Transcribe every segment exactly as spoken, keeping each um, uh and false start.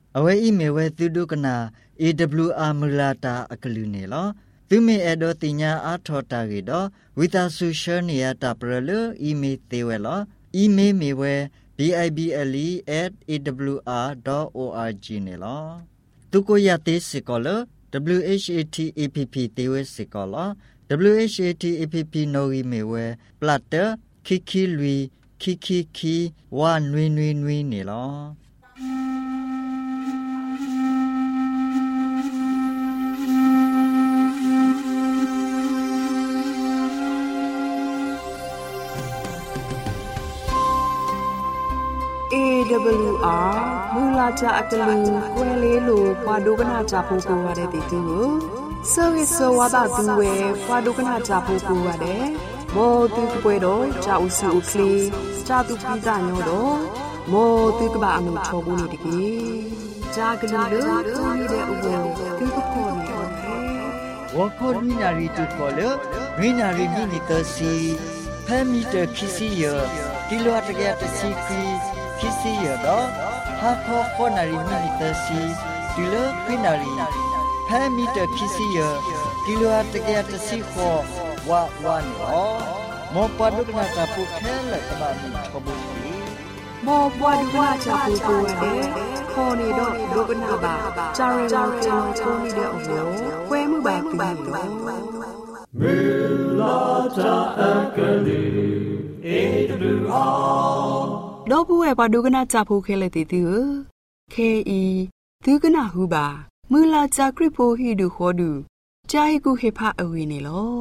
Awe imewe tudu kena A W R mulata akalune lo. Tume edo tinya athota gido witha social niya taprelu email tewe lo. Email mewe bible at a w r dot org ne lo. Tuko yate sikolo W H A T A P P tewe sikolo. W H A T A P P no mewe platter kiki lui kiki ki wa nui nui nui ne lo. A W R မူလာကြအတလူကွယ်လေးလိုဖွာဒုကနာကြဖို့ကိုရတဲ့တီတူကိုဆောဝိဆောဝါဒသူဝဲဖွာဒုကနာကြဖို့ကိုရတယ်မောတူကပွဲတော့ကြာဥစုကလေးကြာတူပိဇာညောတော့မောတူကဘာအမှုချောဘူးနေတကြီးကြာကလေးလို့တူနေတဲ့ဥပ္ပေတူကဖို့နေတယ်ဝခေါ်နီနာရီတူခေါ်လို့ဝိနာရီမိနီတစီဖမ်းမီတခီစီယဒီလိုအတကယ်တစီခီခီစီရတော့ဟာခေါ်ခေါ်နာရီမိနီတစီဒီလိုခိနာရီဖမ်းမီတခီစီယဒီလိုအတကယ်တစီခေါ်ဝါဝါနော်မောပဒုကနာတာပုခဲလက်တဘာမီချဘုစီမောပွားဒုကနာချပူကိုရတယ်ခေါ်နေတော့ဒုကနာပါဂျာရီဂျာရီချုံချုံနေတဲ့အုံကိုကွဲမှုပါပြီးတော့မေလာတာအကလေးအေဒူအာလောဘူးရဲ့ဘာဒုကနာချဖို့ခဲလက်တီတူခဲအီဒုကနာဟုပါမူလာချခရဖိုဟီဒူခေါ်ဒူဂျာဟီကူဟေဖာအဝေနေလော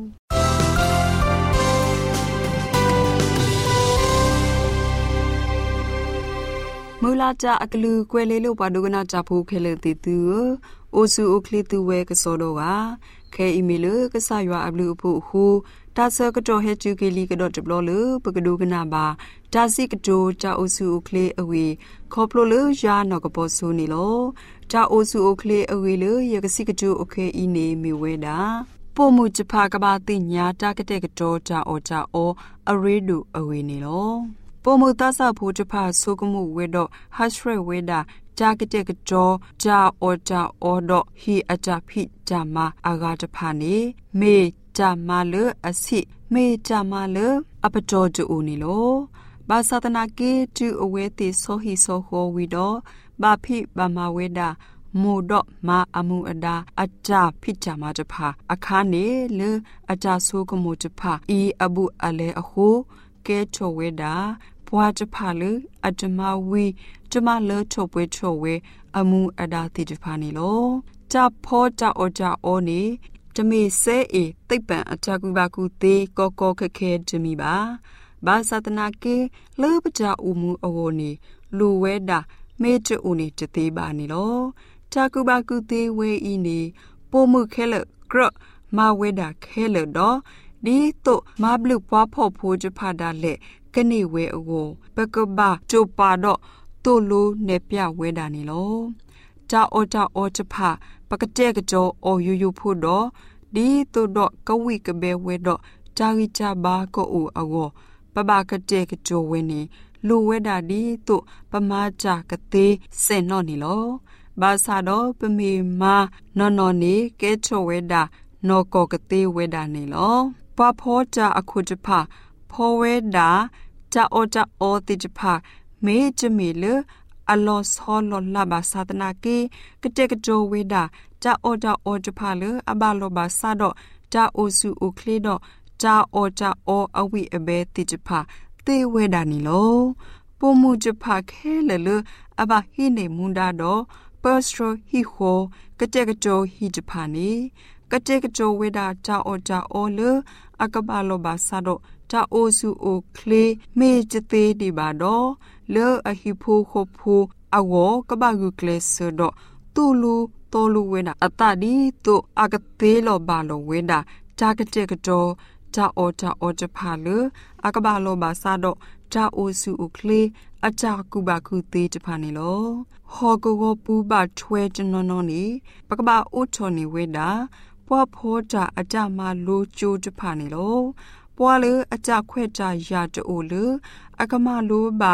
မူလာချအကလူကွယ်လေးလို့ဘာဒုကနာချဖို့ခဲလက်တီတူအိုဆူအိုကလီတူဝဲကစောတော့ကခဲအီမီလကဆာရွာအဘလူဖို့ဟူတာဆကတော်ဟဲချူကလီကတော့တဘလလပကဒုကနာပါတာစီကတိုတာအိုဆူအိုကလေးအဝေခေါပလိုလရာနော်ကပေါ်ဆူနေလောတာအိုဆူအိုကလေးအဝေလရကစီကတိုโอเคအီနေမီဝဲတာပိုမှုချဖာကဘာတိညာတာကတဲ့ကတော်တာအောတာအောအရေဒူအဝေနေလောပိုမှုသဆဖို့ချဖာဆုကမှုဝဲတော့ဟတ်ရှရဝဲတာဂျာကတဲ့ကတော်ဂျာအောတာအောဒဟီအတာဖိဂျာမာအာဂါတဖာနေမေဂျာမာလအစီမေဂျာမာလအပတော်ကျူနေလောဘာသာတနာကေတူအဝဲတိဆိုဟီဆိုဟောဝီတော့ဘာဖိဘာမဝဲတာမိုတော့မာအမှုအဒါအတာဖိဂျာမာတဖာအခါနေလေအတာဆိုကမှုတဖာအီအဘူအလဲအဟုကဲချောဝဲတာဘွားတဖာလေအတမဝီကျမလေထုတ်ပွဲထုတ်ဝဲအမှုအဒါတိတဖာနေလောတဖောတာအောတာအောနေတမေဆဲအေတိတ်ပံအတကူပါကူသေးကောကောခက်ခဲတမီပါဘာသာတနာကေလေပကြအူမူအဝနေလူဝဲတာမေတအူနေတသေးပါနေလောတကူပါကူသေးဝဲဤနေပိုမှုခဲလကရမဝဲတာခဲလတော့ဒီတော့မဘလူပွားဖို့ဖိုးချဖာတာလက်ကနေဝဲအကိုပကဘာချိုပါတော့တိုလိုနေပြဝဲတာနေလောတာအောတာအောချဖာပကတဲ့ကကြောအောယူယူဖို့တော့ဒီတော့တော့ကဝိကဘဲဝဲတော့တာဂီချဘာကိုအူအကိုပပကတဲ့ကကြောဝဲနေလူဝဲတာဒီတော့ပမာချကသေးစင်တော့နေလောဘာသာတော့ပမေမာနော်နော်နေကဲချောဝဲတာနော်ကောကသေးဝဲတာနေလောပဖောတာအခုတဖဖောဝဲတာတာအောတာအောတိတဖမေချမီလအလောဆောလောလာဘာသာတနာကေကတဲ့ကကြောဝဲတာတာအောတာအောတဖလအဘလောဘာသာတော့တာအိုစုအိုကလေးတော့တာအောတာအောအဝိအဘဲတိတဖသေဝဲတာနေလောပုံမှုတဖခဲလလအဘဟိနေမွန်ဒါတော့ပတ်စထရဟီဟိုကတဲ့ကကြောဟီတဖနေကတဲ့ကကြောဝဲတာတာအောတာအောလအကဘလောဘာသာတော့တာအိုစုအိုကလေးမေချသေးဒီပါတော့လေအဟိဖိုခိုဖိုအဝကဘာဂုကလေဆဒတူလူတော်လူဝဲတာအတဒီတို့အကသေးလောဘာလောဝဲတာတာကတဲ့ကတော့တာအောတာအောတဖာလေအကဘာလောဘာသာတော့တာအိုစုအိုကလေးအချာကူဘာကူသေးတဖာနေလောဟောကောကောပူပါထွဲကျွန်တော်နော်နေပကဘာအိုချော်နေဝဲတာပွားဖောတာအကြမလိုကျိုးတဖာနေလောပွားလေအကြခွဲ့ကြရတိုးလေအကမလိုပါ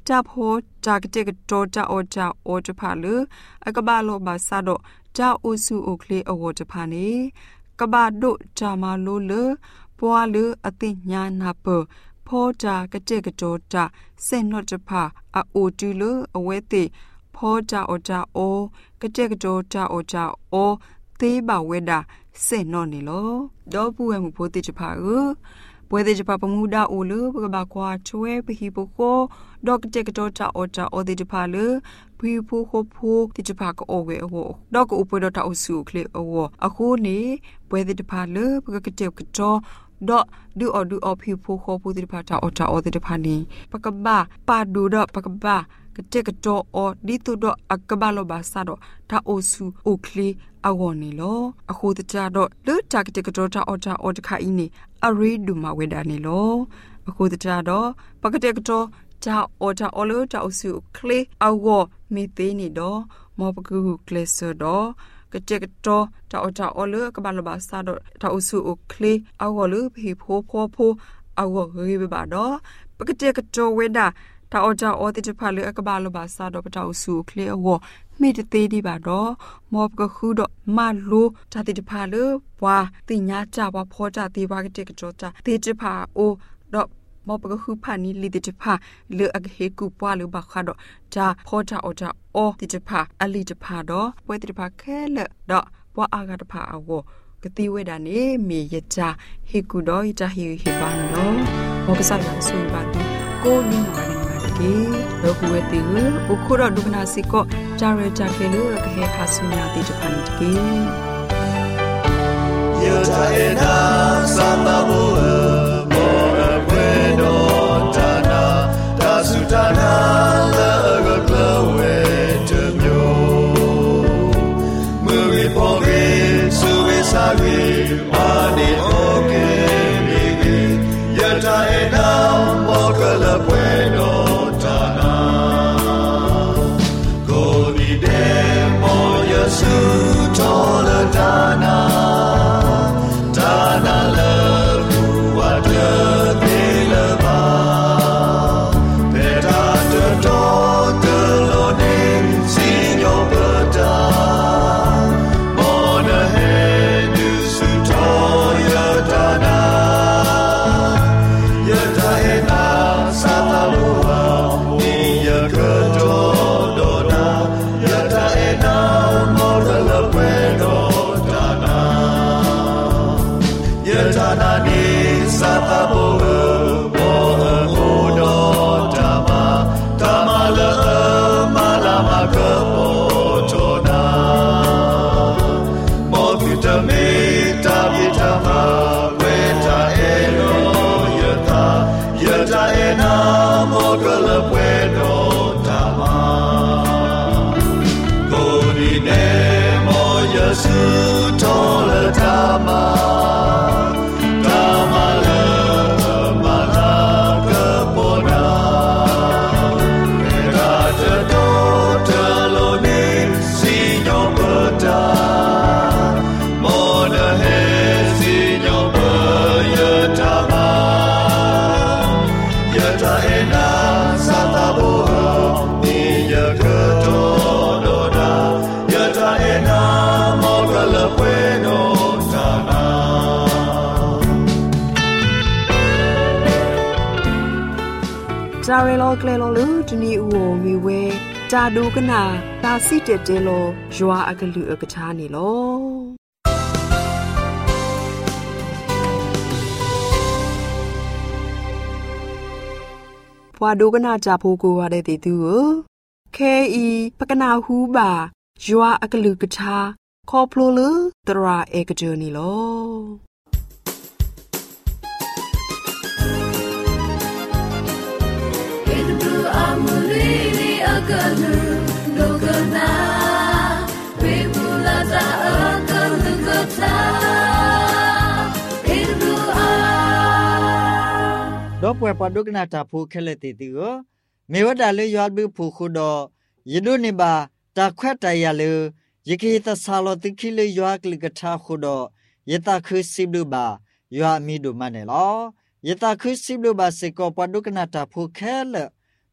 จะโพจากเจกโจจะโอจะโอจะพาหรืออากบาโลบาซาโดจะอุสุอุคลีอโวจะพานีกบาดุจะมาโลเลปัวลืออติญาณาเปโพจากเจกโจจะเส้นนจะพาอโอจุลืออเวติโพจะโอจะโอกเจกโจจะโอจะโอเตบาเวดาเส้นนนี่โลดอปูเอมุโพติจะพาเอปวยเตจะพาปมูดาอูลืปกบาควาช่วยไปฮิโปโคดอกเจกโจจะโอจะโอเตจะพาลือพิพูโคพูติจะพาก็โอเวโอดอกอุปดอตาอุสุเคลโออะคูนี่ปวยเตจะพาลือปกเจกโจดอดูอดูอพิพูโคพูติจะพาจะโอจะโอเตจะพานี่ปกบาปาดูดอปกบากเจกโจโอดิตุดออักบาโลบาซาดอตาโอสุโอเคลอาวอนีโลอะคูตจาดอเลจากเจกโจจะโอจะโอจะคาอินีอารีดูมาเวดานีโลอะคูตจาดอปกเจกโจจะโอจะโอเลจะโอสุเคลอาวอมีเตนีดอมอปกูเคลเซดอกเจกโจจะโอจะโอเลกบาโลบาซาดอตาโอสุโอเคลอาวอเลพิโพโพโพอาวอเฮเบบาดอปกเจกโจเวดาตาอจาอติจะพาเลือกบาลบาซาดอปะตาอุสุเคลอวมีตะตีดีบาดอมอบก็คือดอมาลูจาติจะพาเลือว่าติญาจาว่าพอจาติว่ากเจกโจจาติจะพาโอดอมอบก็คือพานี้ลิติจะพาเลืออกเฮกูปวาหรือบาคาดอจาพอจาอจาโอติจะพาอลิจะพาดอปวยติจะพาแค่เลดอว่าอากาตพาอวกติเวดานีมียจาเฮกูดอยจาเฮเฮบานดอมอกสัยังสุบาดีโกนินวาကေလောကဝဲတီအခုတော့ဒုကနာစီကောဂျာရဂျာကေလို့ကဟေခါဆုညာတိတဖန်တကေယောတာအေနာသာမဘောမောရကွေတော်တာနာဒါစုတာနာလာကကလဝဲတမျိုးမူရီပေါ်ကေဆုဝေစာကေမာနီโอเคမီကေယောတာအေနာမောကလပွေတော်su tola dana dana la ruwa de bela ba beta de do de lo ne signor bada mona he du su toya dana ya daina satalua ni ya do do na ya daina Yatana ni satabo mo o do tama tamala malama kapo tona mo vitame tabitama weta elo yata yata ena mo kala bueno tama kodine mo yasu tola tamaจาเรโลเกลโลลูจนีอูโอมีเวจาดูกนาตาซิเจเจโลยัวอากลืออกชานีโลพวาดูกนาจาพูกูวาเดติตูเคอีปกนาฮูบายัวอากลือกชาคอพลูลือตราเอกเจนีโล Amulili akalu lokana pemulata akalu kota irdu a ดอกปวยปอดุกนาตาผู้เคลติติโกเมวดาเลยยอดบิผู้คุดอยดุนิบาตาแควตายาเลยยกีตาซาโลติคิเลยยอกลิกทาคุดอยตาคือสิบลูบายอมีดูมาเนลอยตาคือสิบลูบาสิโกปอดุกนาตาผู้เคล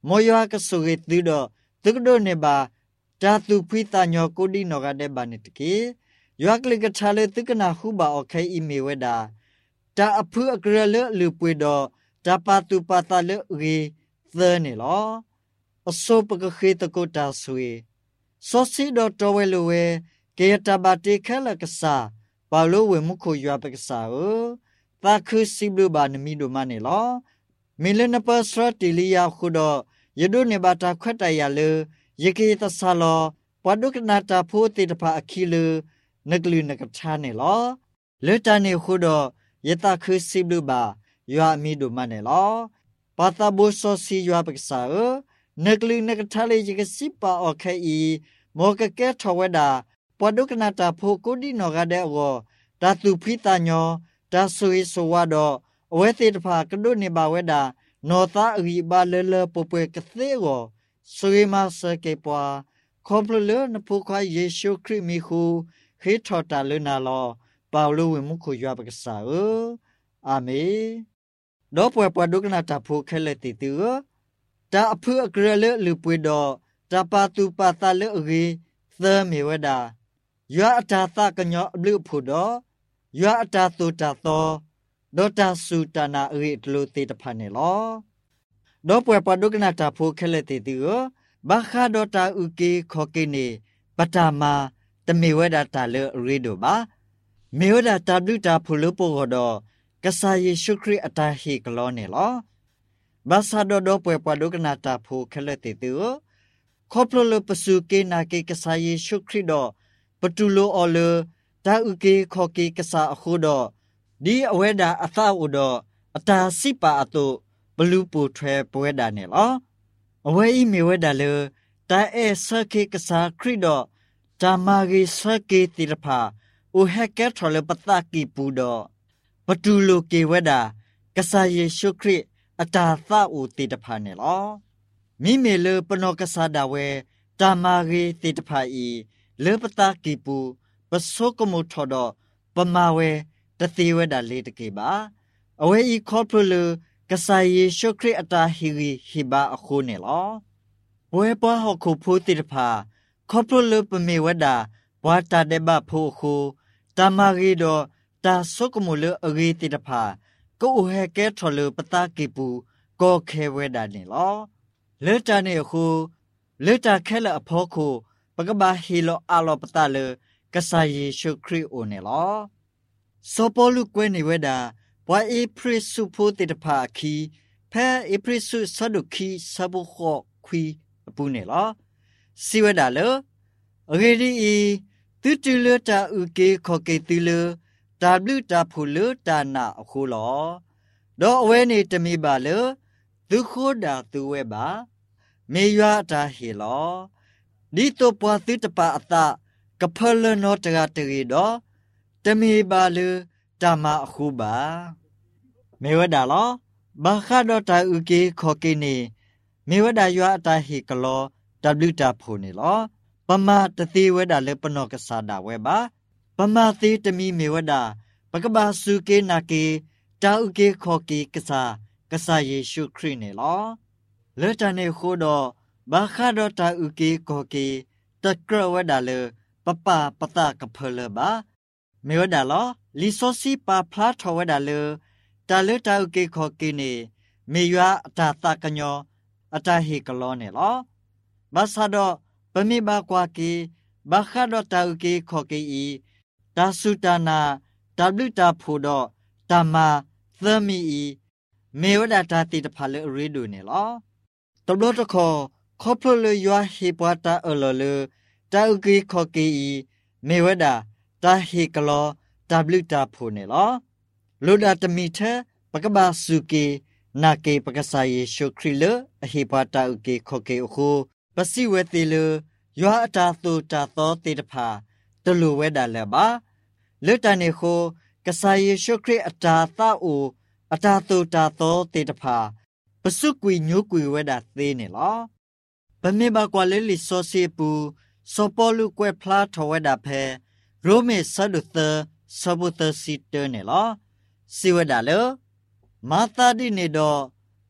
มอยากสุเรตุดอตุกโดเนบาจาตุพิตาญอโกดินอกาเดบานิตเกยากลิกชาเลตุกนาฮูบาโอเคอิเมเวดาจาอพุอกระเลลือปุยดอจาปาตุปาตาเลรีเซเนลออโซปกะเขตโกตาสุยซอซิดอตเวลเวเกยตาบาติแคลกษาปาโลเวมุโคยาปกษาเอตาคือซิบลูบานมีโดมาเนลอมิเลนเปอร์สติลิยาขุดอยดูเนบาตาขวัตายาเลยเกยตาซาลอปาดุกนาตาพูติตภาอคิเลนกลืนกชาเนลอเลตาเนขุดยตาคือซิบลูบายามีโดมาเนลอปาตาบุโซซิยาปกษาเอนกลืนกทาเลยยกสิปาโอเคอีโมกเกทวดาปาดุกนาตาพูกุดินอกาเดโอตาตุพิตาญอตาสุยสวาดอเวติตภากดุนิบาเวดานอตาอีบาเลเลปเปกเซโกสุยมาสเกปวาคอมพลเลนพูควายเยซูคริสต์มีคูเฮทอตาเลนาลอปาโลเวมุคุยาปกษาเออาเมดอปวยปวดุกนาตาพูเคเลติตือตาเพื่อกระเลลือปุยดอตาปาตุปาตาเลรีเซเมเวดายาตาตากัญญอลือพูดอยาตาตุตาโตดอตาสุตานารีตลุติตพาเนลอดอปวยปดุกนาตาพูเคเลติตือบาคาดอตาอุเกขอเกเนปตามาตเมเวดาตาเลรีโดบาเมเวดาตาบลุตาพูลุปโกดอกษาเยซูคริสต์อตาเฮกลอเนลอบาซาดอดอปวยปดุกนาตาพูเคเลติตือขอพลลปสุเกนาเกกษาเยซูคริสต์ดอปตุโลอเลตาอุเกขอเกกษาอโคดอดีอเวดาอตาอุดออตาสิปาอตุบลูปูเทปเวดาเนลออเวอีเมเวดาเลตาเอสเกกษาคริดอตามารีสเกติรภาอุเฮเกทอเลปตากีปูดอปตุโลเกเวดากษาเยซูคริสต์อตาซาอูติตภาเนลอมิเมเลปนอกษาดาเวตามารีติตภาอีเลปตากีปูปสกมุทอดอปมาเวตติเวดาเลตเกบาอเวอีคอพลกษาเยซูคริสต์อตาฮิริฮิบาอโคเนลอเวปะฮอคูพูติตภาคอพลปเมเวดาปวาตาเดบาโพโคตามารีดอตาสกมุเลอรีติตภาก็อุเฮเกทอเลปตากีปูก็เคเวดาเนลอเลตาเนคูเลตาแค่ละอพอคูปกบาฮิโลอาโลปตาเลกษาเยซูคริสต์โอเนลอโซโปลุกเวนิเวดาปวาเอพริสุโพติตภาคีแพ้เอพริสุสะดุคีสะบุโคควีปูเนลอสิเวดาเลเรดีอีตุตุเลตาอุเกขอเกตุเลตาบลุตาพูเลตานาอคูลอดอเวเนตมีบาเลตุโคดาตุเวบาเมยาตาเฮลอดิโตปวาตุตปาอตากะเพลโนตระตรีดอตมีบาเลตามาคูบาเมวดาลอบาคาดอตาอุเกขอเกเนเมวดายาตาเฮกลอตาบลุตาพูเนลอปมาตติเวดาเลปนอกษาดาเวบาปมาติตมีเมวดาปกบาสุเกนาเกตาอุเกขอเกกษากษาเยซูคริสต์เนลอเลตาเนโคดอบาคาดอตาอุเกขอเกตะกรเวดาเลปปาปตากะเพลบาเมวดาลอลิโซซีปาพลาทวดาเลตาเลตาอุเกขอเกเนเมยาตาตากะญออตาเฮกลอเนลอบาซาดอปะเมบากวาเกบาคาดอตาอุเกขอเกอีตาสุตานาตาบลุตาพูดอตามาเซมีอีเมวดาตาติตภาเลรีดูเนลอตบลตะขอขอพลเลยยัวเฮปวาตาเอลเลตาอุเกขอเกอีเมวดาตาเฮกลอตาบลุตาพูเนลอลูดาตมีเทปกบาสุเกนาเกปกษาเยซูคริสต์เลอเฮปวาตาอุเกขอเกโอโคปสิเวติเลยัวตาตุตาโตติตภาตลูเวดาเลบาเลตาเนโคกษาเยซูคริสต์อตาตาอูอตาตุตาโตติตภาปสุกุยญูกุยเวดาเตเนลอปะเมบากวาเลลิโซเซปูโซโปลุกเวพลาทเวดาเพโรเมซาดุเตซาบุเตซิเตเนลอสิเวดาเลมาตาดิเนโด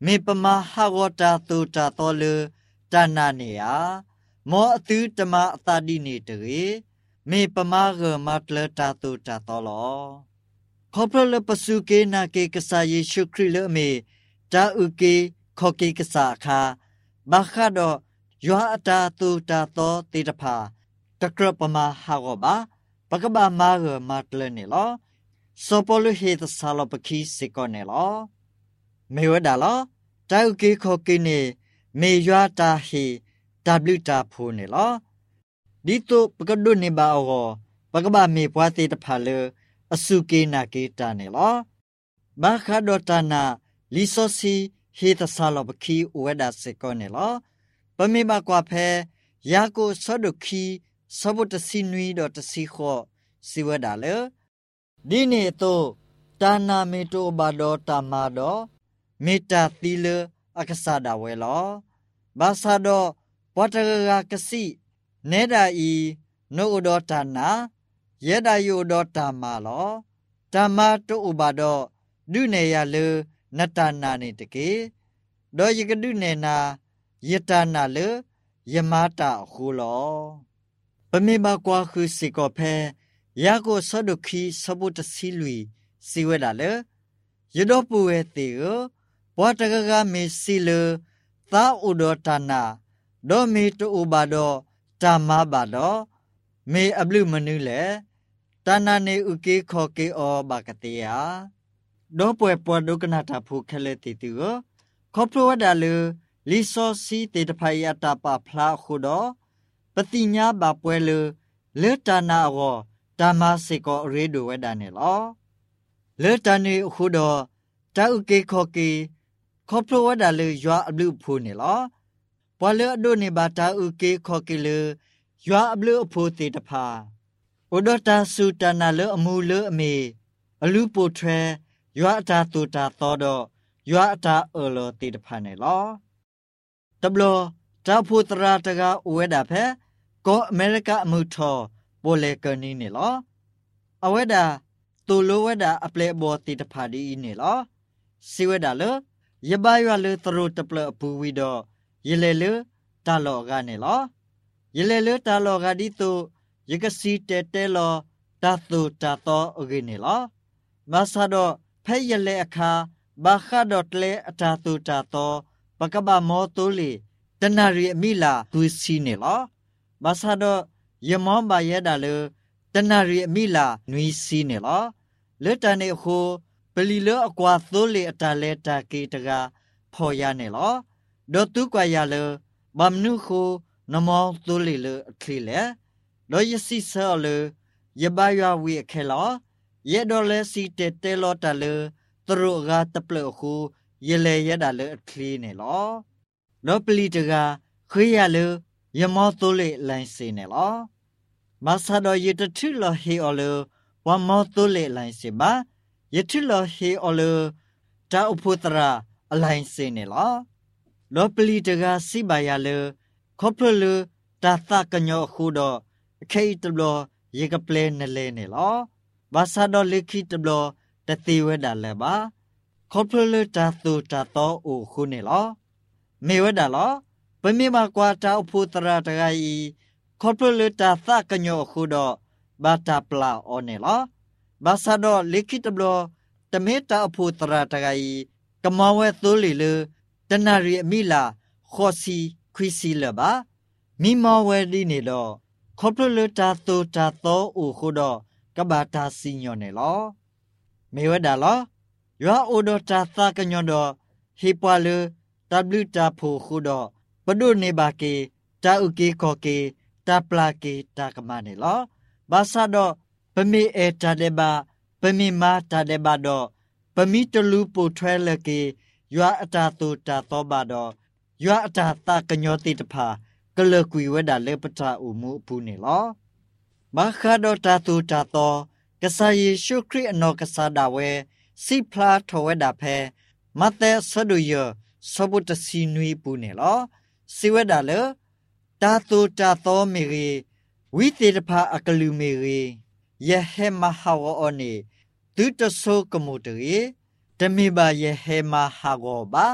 မေပမဟာဝတာတူတာတော်လေတနာနေယမောအသူတမအတာဒီနေတရေမေပမဂမတ်လတာတူတာတော်လောခေါပလပစုကေနာကေကဆာယေရှုခရစ်လေမေတာဥကေခောကေကဆာခါဘာခါတော့ယောအတာတူတာတော်တေတဖာတကရပမဟာဂဘာပကဘာမာဂမတ်လနေလောစောပလဟေတဆာလပခိစေကောနေလောမေဝဒါလောတာဥကေခောကေနေမေယောတာဟေဝတာဖူနေလောဒီတုပကဒုနေဘာအောပကဘာမေပွားတေတဖာလေအစုကေနာကေတာနေလောဘာခါဒတာနာလီဆိုစီဟေတဆာလပခိဝေဒါစေကောနေလောပမေဘကွာဖဲယာကိုဆောဒုခီစဘုတစီနွီဒတစီခောစီဝဒါလေဒီနေတော့တာနာမေတောဘာဒောတာမာဒောမေတ္တာသီလအက္ခစာဒဝဲလောဘာသာတော့ပတရဂကစီနေဒာဤနိုဥဒောတာနာယေဒာယုဒောတာမာလောဓမ္မတုဥပါဒောဒုနေယလေနတနာနေတကေဒောယကဒုနေနာယတနာလေယမတာခုလောပမေဘကွာခုစီကောဖဲယာကိုဆဒုခီစဘုတစီလူစီဝဲလာလေယဒောပူဝဲတေယောဘောတကကမေစီလေသာဥဒောတာနာဒောမေတုဥပါဒောဓမ္မဘာဒောမေအဘလူမနုလေတနာနေဥကေခောကေအောဘကတေယဒောပွဲပွားဒုကနာတာဖုခလေတီတူခောပရဝဒါလေလီဆိုစီတေတဖိုင်ယတာပဖလာခုဒောပတိညာဘာပွဲလေလေတနာအောဓမ္မစေကောရေဒိုဝဲဒါနေလောလေတနေခုဒောတာဥကေခောကေခောပရဝဒါလေယွာအဘလူဖူနေလောပွာလေအဒိုနေဘာတာဥကေခောကေလေယွာအဘလူအဖိုတေတဖာဥဒတာစုတနာလေအမူလေအမေအလူပိုထွဲယွာအတာတူတာသောတော့ယွာအတာအော်လောတေတဖာနေလောတဘလောတာဖူတရာတကဝဲဒါဖဲကောအမေရိကအမှုထောပိုလေကနီနေလောအဝဲဒါတူလိုဝဲဒါအပလေဘောတေတဖာဒီနေလောစီဝဲဒါလေယဘယွာလေတရတပလအပူဝီတော့ယလေလေတာလောကနေလောယလေလေတာလောကဒီတုယကစီတဲတဲလောတာတုတာတော့အဂိနေလောမဆာတော့ဖဲယလေအခါဘာခါတော့လေအတာတုတာတော့ပကဘာမောတိုလီတနာရီအမိလာသူစီနေလောမဆာတော့ယမောဘာရဲတာလေတနာရီအမိလာနွီစီနေလောလေတနေခုပလီလောအကွာသိုးလေအတာလဲတာကေတကဖော်ရနေလောဒေါ်တုကွာရလေဘမ်နုခုနမောသိုးလေလေအခလီလေလောယစီဆာလေယဘယဝီခဲလောယေဒေါ်လေစီတေတေလောတာလေတရူဂါတပလခုယေလေယဒါလေအခလီနေလောလောပလီတကခွေရလေယမောသိုးလေလိုင်းစီနေလောမဆာတော်ယေတထုလောဟေအော်လေဝမောသိုးလေလိုင်းစီပါယထုလောဟေအော်လေတာဥဖုတရာအလိုင်းစီနေလောလောပလီတကစီပါရလေခောပလလေတာသကညောခုတော့အခိတဘလောယေကပလေနလေနေလောဘာသာတော်လေခိတဘလောတတိဝဒလည်းပါခောပလလေတာသူတာတော့အိုခုနေလောမေဝဒလောပမေမကွာတာဥဖုတရာတကဤခောပလလေတာသကညောခုတော့ဘာတာပလာအောနေလောဘာသာတော်လေခိတဘလောတမေတာအဖုတရာတကဤကမောဝဲသိုးလီလေတနာရီအမိလာခောစီခွီစီလပါမိမောဝဲဒီနေတော့ခောပလတာတူတာတော့အိုခုတော့ကဘာတာစီညောနေလောမေဝဒါလောယောအိုဒတာသကညောတော့ဟေပွာလေတဘလူတာဖိုခုတော့ပဒုနေပါကေတာဥကေခောကေတာပလာကေတာကမနေလောဘာသာတော့ပမေအေတာဒေဘာပမေမာတာဒေဘာတော့ပမီတလူပိုထွဲလကေယောအတာတူတာတော့ဘာတော့ယောအတာသကညောတိတဖာကလကွေဝဒလေပတာဥမှုဘူးနေလောမခါဒတာတူတာတော့ကဆာယေရှုခရစ်အနောကဆာဒါဝဲစီဖလာထဝဒဖဲမတဲဆဒူယစဘုတစီနွေဘူးနေလောစီဝဒလေတာတူတာတော့မေရီဝိတေတဖာအကလူမေရီယဟေမဟာဝအောနေဒုတဆိုကမှုတရေတမေဘာယဟေမဟာဂောဘာ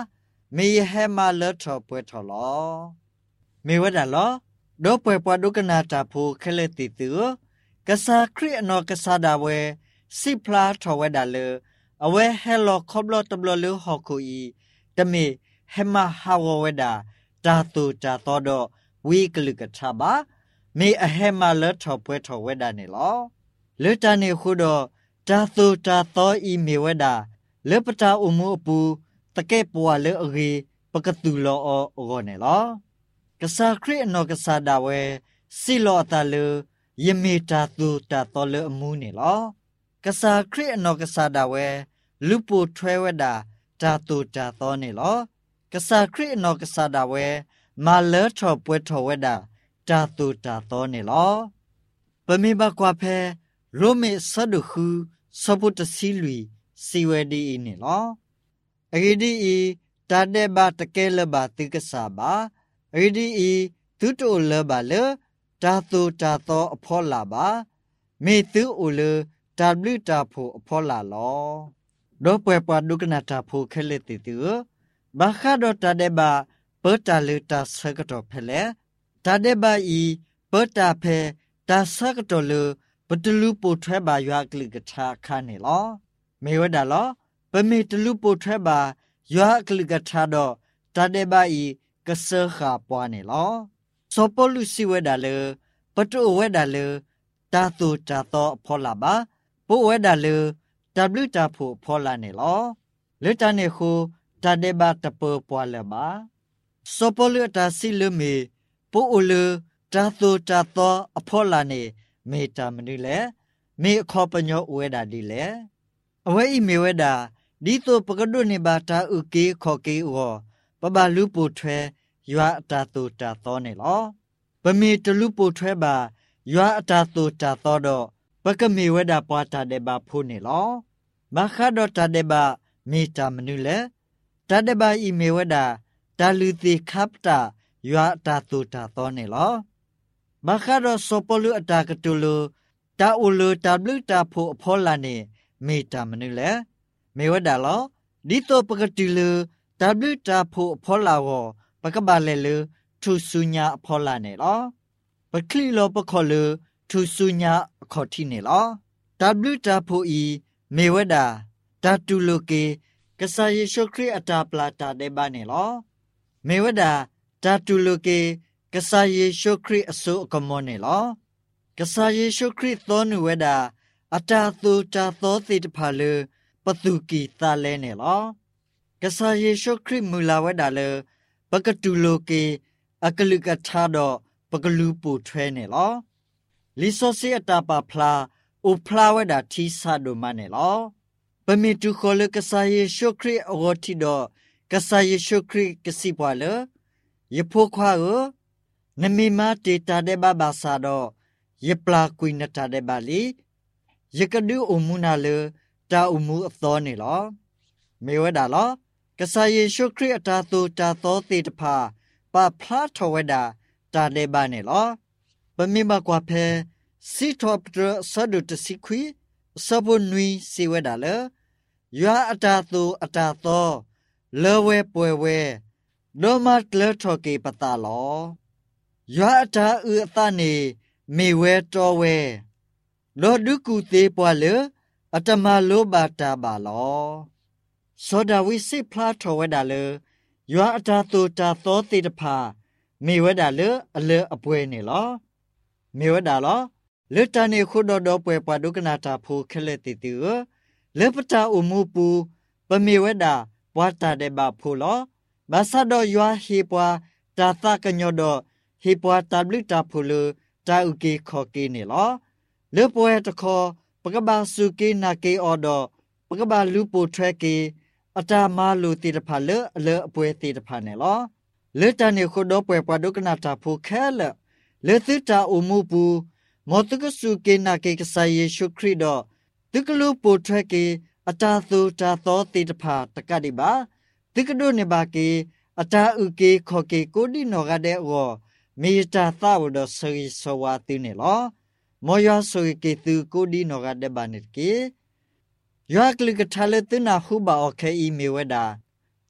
มีแฮมาเลทอป่วยทอลอมีว่าดาลอโดป่วยปวดุกนาตาภูเคเลติตือกษาคริอนอกษาดาเวสิพลาทอเวดาเลอเวเฮลอคอบลอตบลอลือฮอคุอีตะมีเฮมาฮาวเวดาตาตูจาตอดอวีกลึกทาบามีอเฮมาเลทอป่วยทอเวดาเนลอเลตาเนคุดอตาตูจาตออีมีเวดาเลปตาอุมูอปูตะเกปัวเลอรีปกตุลออโอเนลอกษาคริอนอกษาดาเวสิลอตาเลยเมตาตูตาตอเลอมูเนลอกษาคริอนอกษาดาเวลุปูทเวเวดาตาตูตาตอเนลอกษาคริอนอกษาดาเวมาเลทอป่วยทอเวดาตาตูตาตอเนลอปะมีบากวาเพโรเมสะดุคูสปุตสิลุยစီဝဲဒီနေလောအဂိဒီဤတာတဲ့ဘာတကဲလဘာတိကစားဘာအဂိဒီဤသူတိုလဘာလတာတူတာတော့အဖောလာဘာမေသူအိုလတာဘလတာဖို့အဖောလာလောဒေါ်ပွဲပွားဒုကနာတာဖို့ခဲလက်တီတူဘာခါတော့တာတဲ့ဘာပတ်တာလတာဆကတော့ဖဲလေတာတဲ့ဘာဤပတ်တာဖဲတာဆကတော့လပတလူပိုထွဲဘာရွာကလိကထာခါနေလောမေဝဒါလောပမေတလူပိုထွဲဘာရွာကလိကထာတော့တာတဲ့ဘာဤကဆခါပွားနေလောစောပလူစီဝဲဒါလေပတုဝဲဒါလေတာတူတာတော့ဖောလာဘာပိုဝဲဒါလေတဘလူတာဖို့ဖောလာနေလောလေတနေခုတာတဲ့ဘာတပပွားလေဘာစောပလူတာစီလမေပိုအိုလေတာတူတာတော့အဖောလာနေမေတာမနီလေမေခောပညောဝဲဒါဒီလေအဝဲဤမေဝဲဒါဒီတော့ပကဒုနေဘာတာဥကေခောကေဩပပလူပူထွဲရွာတာတူတာသောနေလောပမေတလူပူထွဲဘာရွာတာတူတာသောတော့ပကမေဝဲဒါပွားတာတဲ့ဘာဖုန်နေလောမခါတော့တာတဲ့ဘာမေတာမနုလေတာတဲ့ဘာဤမေဝဲဒါတာလူတိခပ်တာရွာတာတူတာသောနေလောမခါတော့စောပလူအတာကတူလူတာအိုလူတာဘလူတာဖို့အဖောလာနေမေတာမနုလေမေဝဒါလောဒီတော့ပကတိလူတာဘလူတာဖို့အဖောလာဝပကဘာလေလူထုဆုညာအဖောလာနေလောပကလီလောပခောလူထုဆုညာအခောတိနေလောတာဘလူတာဖို့ဤမေဝဒါတာတူလူကေကဆာယေရှုခရစ်အတာပလာတာတဲ့ဘာနေလောမေဝဒါတာတူလူကေကဆာယေရှုခရစ်အစိုးအကမောနေလောကဆာယေရှုခရစ်သောနုဝဲတာအတာသူတာသောတိတဖာလေပတုကီတာလဲနေလောကဆာယေရှုခရစ်မူလာဝဲတာလေပကတူလိုကေအကလုကထာတော့ပကလူပူထွဲနေလောလီဆိုစီအတာပါဖလာဥဖလာဝဲတာထီဆာဒိုမနေလောပမီတူခေါ်လေကဆာယေရှုခရစ်အဝတိတော့ကဆာယေရှုခရစ်ကစီပွာလေယဖို့ခွာကိုနမီမာတေတာတဲ့ဘာဘာစာတော့ယပလာကွိနတာတဲ့ဘာလီယကဒူအမူနာလေတာအမူအသောနေလောမေဝဒါလောကဆာယေရှုခရစ်အတာတူတာသောတေတဖာပဖလာထောဝဒါတာတဲ့ဘာနေလောပမိမကွာဖဲစီထောပတဆဒုတစီခွီစဘွန်နွီစီဝဒါလေယွာအတာတူအတာသောလောဝဲပွဲဝဲနောမတ်လေထောကေပတာလောယွာအတာဥအတနေမေဝဲတော်ဝဲလောဒုကုသေးပွားလေအတမလောဘာတာပါလောစောဒဝိစိဖလာထောဝဲဒါလေယွာအတာတူတာသောတေတဖာမေဝဲဒါလေအလေအပွဲနေလောမေဝဲဒါလောလေတနေခုတော်တော်ပွဲပွားဒုက္ခနာတာဖိုခလက်တီတူလေပတာအမှုပူပမေဝဲဒါပွားတာတဲ့ဘာဖိုလောဘာသာတော်ယွာဟေပွားတာသကညောတော်ဟေပွားတဘလတာဖိုလတာဥကေခောကေနေလောလေပွဲတခောပကဘာစုကေနာကေအော်တော်ပကဘာလူပိုထွဲကေအတာမလူတီတဖာလေအလေအပွဲတီတဖာနေလောလေတနေခုတော်ပွဲပွားဒုက္ခနာတာဖိုခဲလေလေသစ်တာအမှုပူမောတကစုကေနာကေကဆာယေရှုခရစ်တော်တကလူပိုထွဲကေအတာသူတာသောတေတဖာတကတိပါတကဒုနေပါကေအတာဥကေခောကေကိုဒီနောကတဲ့ဩမေတ္တာသဝဒဆေဆွာတိနေလောမောယဆွေကေသူကိုဒီနောကတဲ့ဘာနေကေယောကလိကထလေတနာဟုဘာโอเคအီမေဝဒါတ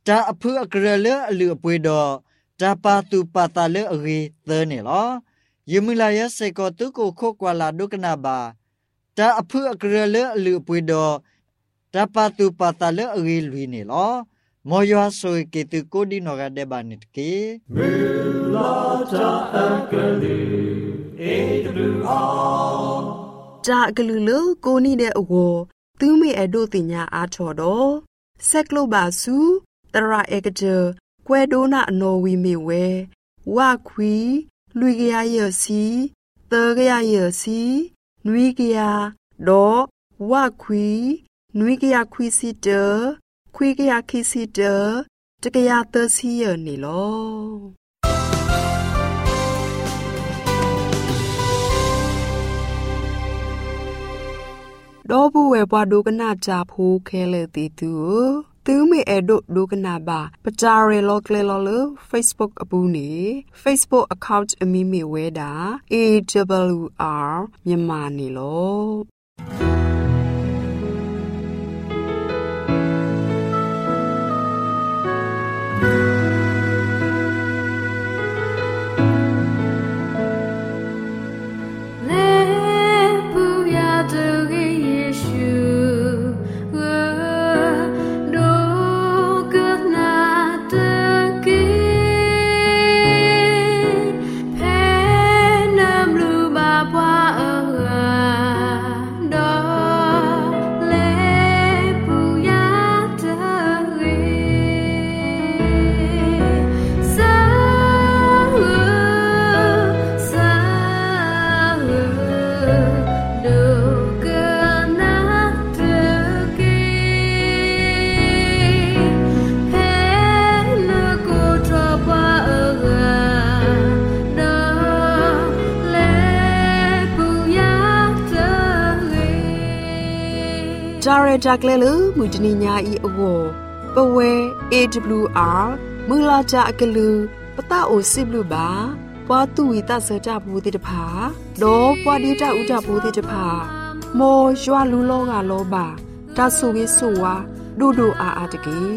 ตาอเพื่อกระเลอเหลือป่วยดอตาปาตุปาตาเลอรีเตอเนี่ยลอยมุลายะเซกอตุโกโคกวาลาดุกนาบาตาอเพื่อกระเลอเหลือป่วยดอตาปาตุปาตาเลอรีลุยเนี่ยลอมอยาโซยเกตุโกดินอราเดบานิตเก Mulata Akaluเอ ดับเบิลยู อาร์จากลือเลโกนี่เดอโวตูมีเอโดติญาอาชอดอเซกโลบาซูตระเอกเจกวโดนาโนวีเมเววาควีลุยกยาเยซีเตกยาเยซีนุยกยาดอวาควีนุยกยาควีซิเตควีกยาคิซิเตตกยาเตซีเยนี่ลอดอบูเวบวาดูกนาจาพูเคเลติตูตูมีเอโดดูกนาบาปจาเรโลเคเลโล Facebook อปูนี Facebook account อมีมีเวดา เอ ดับเบิลยู อาร์ မြန်မာနေလောจาเรจากเลลมุจนิญาอีอโวปเว เอ ดับเบิลยู อาร์ มือลาจากลือปะตาโอซิบลูบาปวาตุวิตาเสจาบูติตภาโดปวาดิตาอุจาบูติตภาโมยัวลูโลกาโลบาตาสุวิสุวาดูดูอาอาตะกี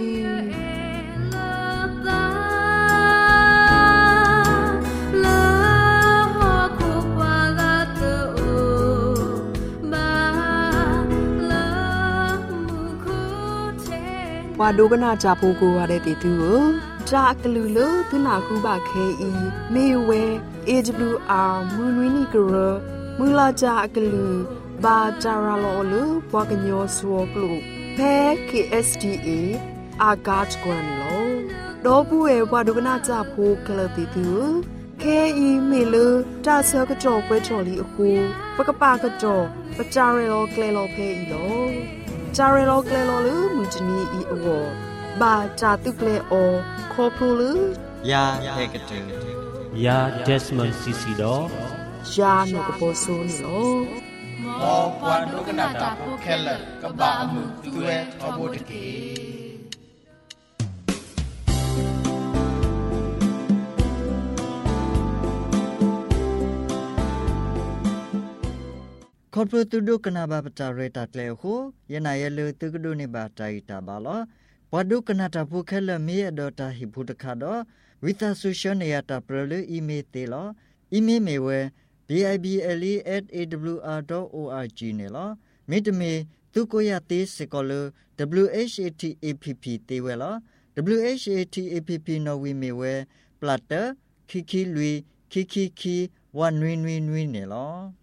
วาดูกนาจาปูกูวาเดติตูจากลือเลตุนาคูบาเคอีเมเว เอ ดับเบิลยู อาร์ มูนวินิกรมูลาจากลือบาจาราโลลปวากญโยสวกลุเพ เค เอส ดี เอ อากาจกวนโลดอปูเอวาดูกนาจาปูเคลติตูเคอีเมลตาเซกจอเวชอลีคูปะกะปากจอปะจาเรโลเคลโลเพอีโลจาเรโลเกลโลลือมุจนีอีอวบาจาตุเกลโอคอพลูลือยาเฮกเตยาเดสมอนซิซิโดยาโนกโปโซนิโลมอปวันดุกนาตาโปเคลกบามุตุเอทอโบตเกคอร์ปตูดูกนาบาปจาเรตัดเลวคูยนายลือตุกดูนิบาใจตาบาลอปดูกนาตาพูเคลมีอดอตาฮิพุตคาดอวิตาสุชเนียตาเปรลอีเมเตลออีเมเมเว บี ไอ บี แอล อี แอท เอ ดับเบิลยู อาร์ ดอท โอ อาร์ จี เนลอมิตเมตุโกยาติสกอล ดับเบิลยู เอช เอ ที เอ พี พี เตเวลอ ดับเบิลยู เอช เอ ที เอ พี พี นวีเมเวปลัตเตอร์คิคิลุยคิคิคิวันนุยนุยนุยเนลอ